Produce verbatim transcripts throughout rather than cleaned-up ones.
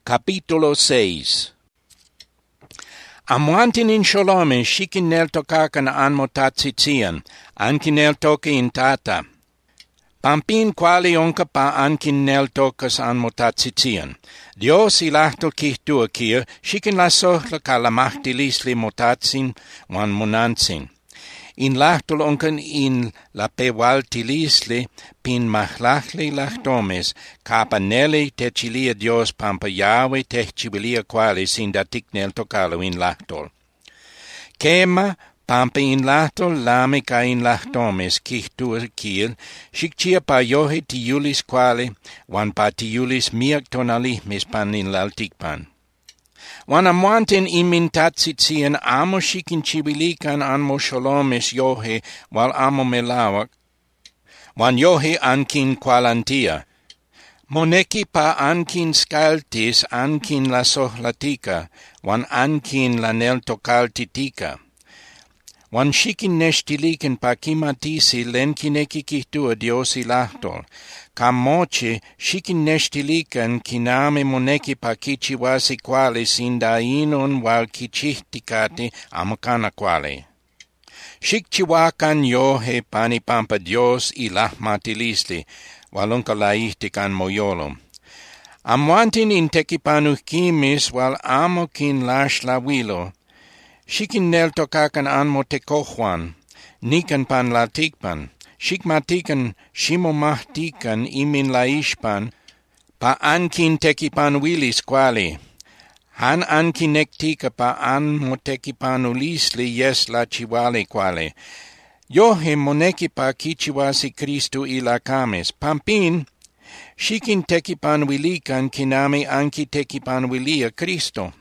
Capítulo seis. Amuantin in Sholome shikin nel tokakan an motatsitian, ankin nel toke in tata. Pampin quali onka pa ankin nel tokas an motatsitian. Dios ilahto kihtua kia, shikin la sohla ka la mahtilisli motatsin wan monantsin. In lahtol onkan in la pewaltilisli pin mahlahli lahtomes, kapa neli techilia Dios pampa Yahweh techibilia quali sindatik nel tokalo in lahtol. Kema pampa in lahtol lame ka in lahtomes kihtua kiel, shikchia pa yohe tiulis quali, wan pa tiulis miak tonalihmis pan in laltikpan. Wan amuanten imin tatsitsien amo shikin chibilikan anmo sholomes yohe wal amo melawak, wan yohe ankin qualantia. Moneki pa ankin skaltis ankin la sohlatika, wan ankin la nel tokaltitika. Wan shikin nestiliken pa kimatisi len kineki kihtua Diosi lahtol. Kam moche shikin nestiliken kiname moneki pa kichiwasi quali sinda inon wal kichihtikati amakana quali. Shikchiwakan yohe pani pampa Dios ilahmatilisli, walunka laihtikan moyolo. Amuantin in tekipanuh kimis wal amo kin lash lawilo, shikin nel tokakan anmo tekohwan, nikan pan latikpan, shikmatikan shimomahtikan imin laishpan, pa ankin tekipan wilis quali, han ankin nektika pa anmo tekipanulisli yes la chiwali quali, yohe moneki pa kichiwasi Kristu ilakames, pampin, shikin tekipan wilikan kinami anki tekipan wilia Kristo.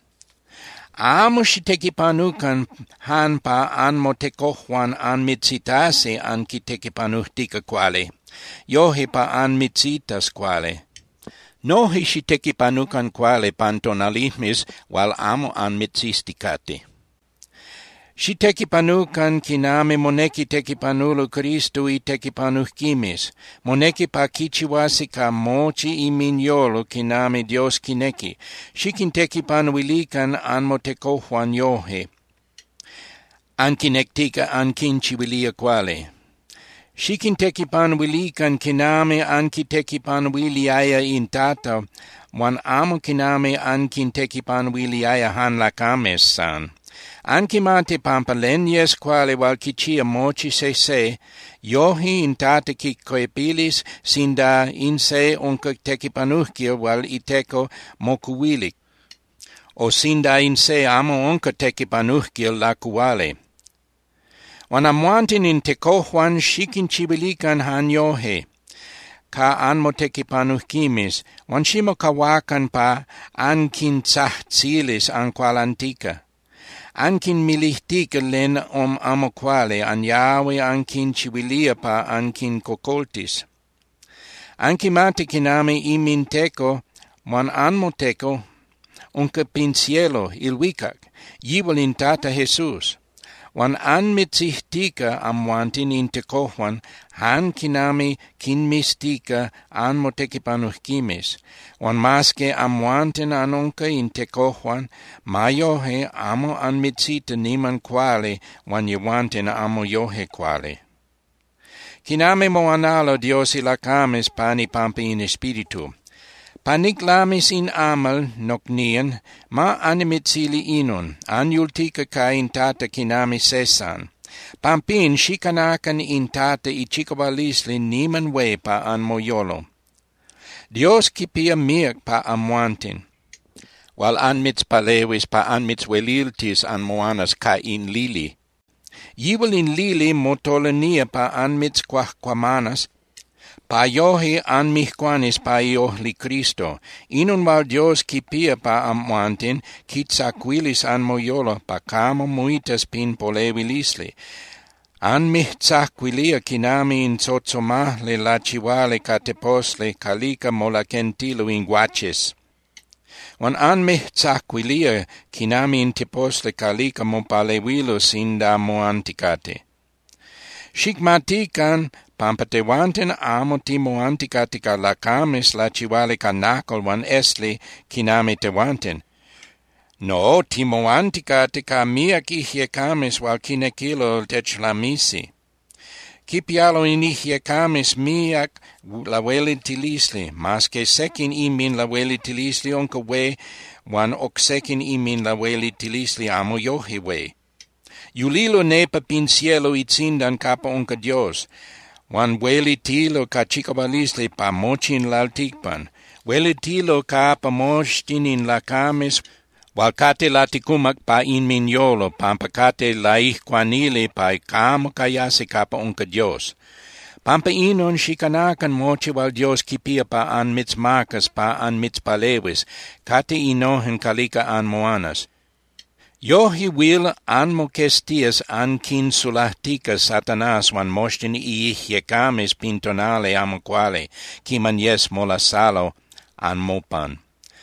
Amo shitekipanukan han pa anmo tekohwan an mitsitase anki tekipanuhtika quale, yohe pa an mitsitas quale. Nohi shitekipanukan quale pantonalismis wal amo an mitsistikate. Shitekipanukan kiname moneki tekipanulo Kristu i tekipanuhkimis, moneki pa kichiwasi ka mochi i minyolo kiname Dios kineki, shikin tekipanuilikan anmo tekohwan yohe, ankinektika ankin chiwilia quale. Shikin tekipanuilikan kiname anki tekipanuiliaya in tata, wan amo kiname ankin tekipanuiliaya han lakames san. Anki mate pampa lenyes quale wal kichia mochi se se, yohi in tate kikoepilis sinda in se onka tekipanuhkia wal iteko mokuwilik, o sinda in se amo onka tekipanuhkia la kuale. Wan amuantin in tekohwan shikin chibilikan han yohe, ka anmo tekipanuhkimis, wan shimo kawakan pa ankin tsahtsilis an qualantika. Ankin milihtika len om amo quale an Yahweh ankin chiwilia pa ankin kokoltis. Anki mate kiname imin teko, wan anmo teko, unka pinsielo ilwikak, yiwal in tata Jesus. Wan an mitzihtika amuantin in tekohwan, han kiname kin mistika anmo tekipanuhkimis. Wan maske amuantin anonka in tekohwan, mayohe amo an mitzita niman quale, wan yewantin amo yohe quale. Kiname mo analo Dios ilakames pani pampi in espiritu. Paniklamis in amal noknian, ma animitsili inon, anyultika ka in tata kinami sesan. Pampin shikanakan in tata ichikawalisli niman we pa an moyolo. Dios kipia miak pa amuantin, wal anmits palewis pa anmits weliltis an moanas ka in lili. Yiwal in lili motolania pa anmits kwahkwamanas, pa yohe an mihquanis pa yohli Cristo, inun wal Dios kipia pa amuantin, kitsaquilis an moyolo, pa kamo muitas pin polevilisli. An mihtsaquilia kinami in tzotzomah la chiwale kateposle kalika mola kentilo in guaches. Wan an mihtsaquilia kinami in teposle kalika mo palewilo sinda moantikate. Shikmatikan pampa tewanten amo timoantika tika lakamis la chiwale kanakol wan esli kinami tewanten. No, timoantika tika miak ihiekamis wal kinekilo techlamisi. Kipialo in ihiekamis miak la weli tilisli, maske sekin imin la weli tilisli onka we, wan ok sekin imin la weli tilisli amo yohi we. Yulilo nepa pin cielo itzindan kapa onka Dios, wan weli tilo ka chikabalisli pa mochin laltikpan, weli tilo kapa mochtin in lakamis, wal kate latikumak pa in minyolo, pampa kate laihquanili pa kamo kayasi kapa onka Dios. Pampa inon shikanakan mochi wal Dios kipia pa an mitzmakas pa an mitzpalewis, kate inohen kalika an moanas. Yohi will an mokestias an kin sulahtika Satanas wan moshtin iihiekamis pintonale amo quale, kiman yes molasalo an mopan.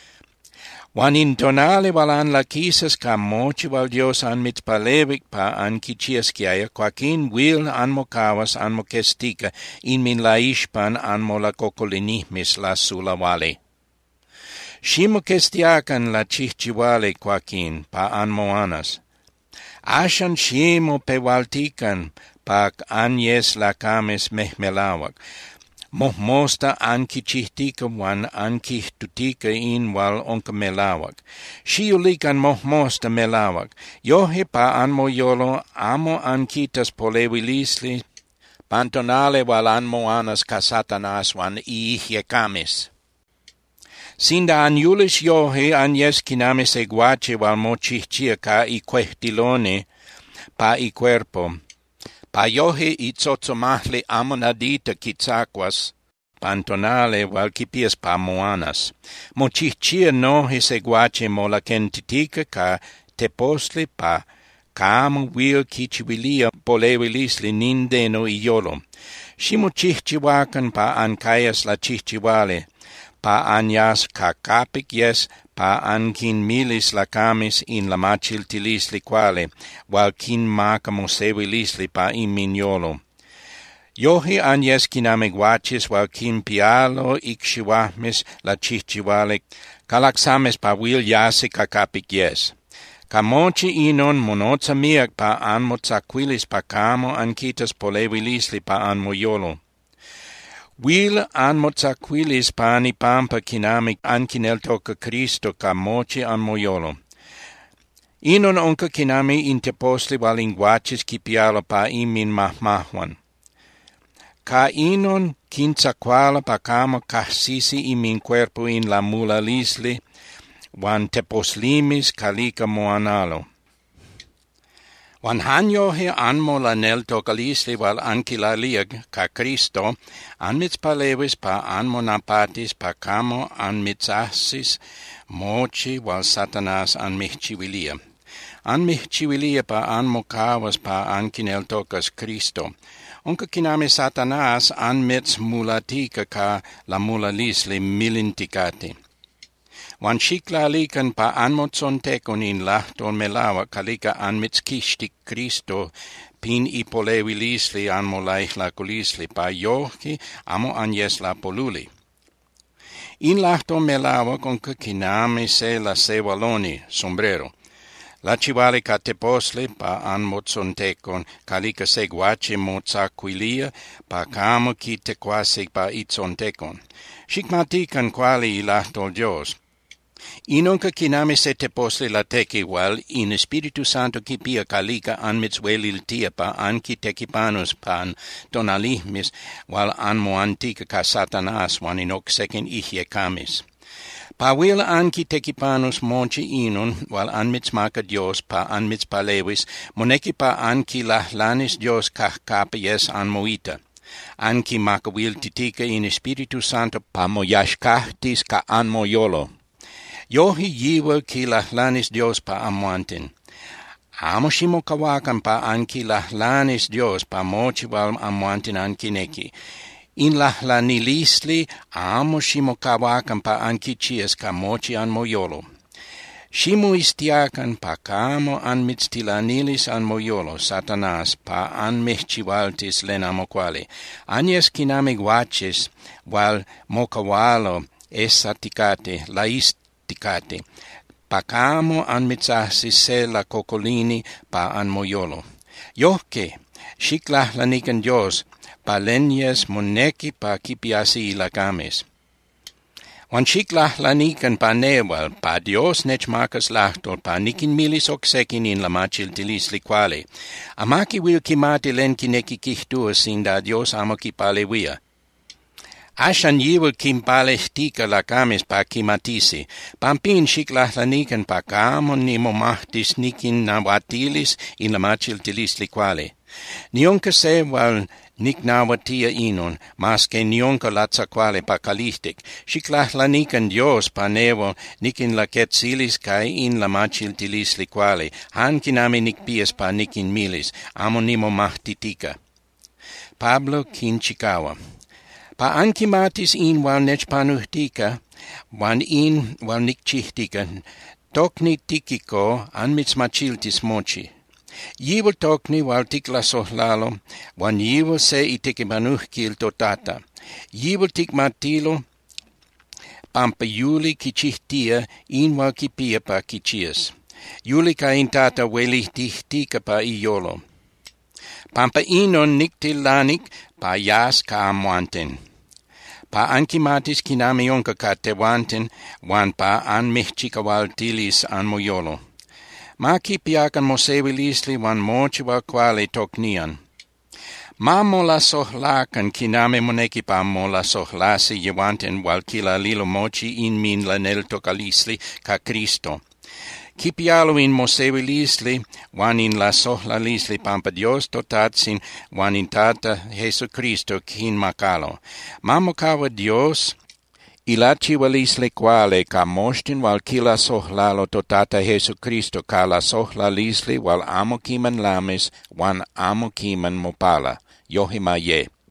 Wan intonale wal an lakisas ka mochi wal Dios an mitzpalewik pa an kichiaskiaya, quakin will an mokawas an mokestika in min laishpan an molakokolinihmis la sulawale. Shimo kestiakan la chichiwale quakin pa an moanas. Ashan shimo pewaltikan pa an yes lakames mehmelawak. Mohmosta an kichihtika wan an kihtutika in wal onka melawak. Shiulikan mohmosta melawak. Yohe pa an moyolo amo an kitas polewilisli. Pantonale wal an moanas ka Satanas wan iihiekamis. Sinda an yulis yohe an yes kiname seguace wal mochichia ka i quehtilone pa i cuerpo. Pa yohe i tzotzomahli amonadita kitzaquas, pantonale wal kipias pa moanas. Mochichia nohe seguace mola kentitika ka teposli pa kamo wil kichiwilia polewilisli nindeno i yolo. Shimo chichiwakan pa an kayas la chichiwale, pa anyas kakapik yes, pa ankin milis lakamis in la machiltilisli quale, wal kin maka mosewilisli pa in minyolo. Yohi anyes kiname guachis wal kin pialo ikshiwahmis la chichiwale, kalaksames pa wil yasi kakapik yes. Kamochi inon monotsa miak pa an motzaquilis pa kamo ankitas polewilisli pa an moyolo. Will an motzaquilis pani pampa kinamik an kineltoka Cristo ka mochi an moyolo. Inon onka kinami interposli wal linguacis kipialo pa imin mahmahwan. Ka inon kintzaquala pa kamo kahsisi imin cuerpo in la mula lisli, wan teposlimis kalika moanalo. Wan hanyohe anmo la neltokalisli wal ankilaliag ka Cristo, an mitzpalewis pa anmo napatis pa kamo an mitzasis mochi wal Satanas an mihchiwilia. An mihchiwilia pa anmo kawas pa ankineltokas Cristo. Onka kiname Satanas an mitz mulatika ka la mulalisli milintikati. Wan shiklalikan pa anmotzontekon in lahton melawa kalika anmitzkishtik Cristo pin ipolewilisli anmolaihlakulisli pa yohi amo anyes la poluli. In lahton melawa konka kiname se la sewaloni sombrero. La chivale ka teposli pa anmotzontekon kalika seguace motzaquilia pa kamo ki tequasi pa itzontekon. Shikmatikan quali ilahtol Dios. Inonka kiname se teposli la teki wal in Espiritu Santo kipia kalika an mitzweliltia pa anki tekipanus pan tonalihmis wal anmo antika ka Satanas wan inok seken ihiekamis. Pa wil anki tekipanus mochi inon wal an mitzmaka Dios pa an mitzpalewis moneki pa anki lahlanis Dios kahkapayes an moita. Anki maka wil titika in Espiritu Santo pa moyashkahtis ka an moyolo. Yohi yiwa ki lahlanis Dios pa amuantin. Amo shimo kawakan pa anki lahlanis Dios pa mochi wal amuantin anki neki. In lahlanilisli amo shimo kawakan pa anki chias ka mochi an moyolo. Shimu istiakan pa kamo anmits tilanilis an moyolo, Satanas, pa anmehchivaltis lenamo quali. Anies kinamig watches, wal mokawalo esaticate, laisticate, pa kamo anmitsasis se la cocolini pa an moyolo. Yohke, shiklahlanikan Dios, pa lenyes moneki pa kipiasi ilagames. Wan shiklahlanikan pa newal, pa Dios nechmakas lahtol, pa nikin milis oksekin in la machiltilis liquale. Amaki wil kimati len kineki kihtua sinda Dios amo kipalewia. Ashan yiwil kimpalehtika lagames pa kimatisi, pampin shiklahlanikan pa kamon ni momahtis nikin nawatilis in la machiltilis liquale. Nionka se wal niknawatia inon, maske nionka latsa quale pa kalihtik, shiklahlanikan Dios pa nevo nikin la ketsilis kai in la machiltilis liquale, han kinami nikpies pa nikin milis, amo nimo mahtitika. Pablo Kinchikawa. Pa ankimatis in wal nechpanuhtika, wan in wal nikchihtika, tokni tikiko anmits machiltis mochi. Yivel tokni wal tiklasohlalo, wan yivel se itikimanuhkil totata. Yivel tikmatilo, pampa yuli kichihtia in wal kipia pa kichias. Yuli ka intata welihtika pa iyolo. Pampa inon niktilanik pa yas ka amuanten. Pa ankimatis kinami onka ka tewanten, wan pa anmihchikawal tilis an moyolo. Ma kipiakan mosevilisli wan mochiwa quale toknian. Ma mola sohlakan kiname moneki pa mola sohlasi yewanten wal kila lilo mochi in min lanel tokalisli ka Kristo. Kipialo in mosevilisli wan in la sohlalisli pampa Dios totatsin wan in tata Jesu Kristo kin makalo. Ma mokawa Dios ilachivalisli quale ka moshtin wal kila sohlalo totata Jesu Kristo ka la sohlalisli wal amo kiman lames wan amo kiman mopala. Yohima ye.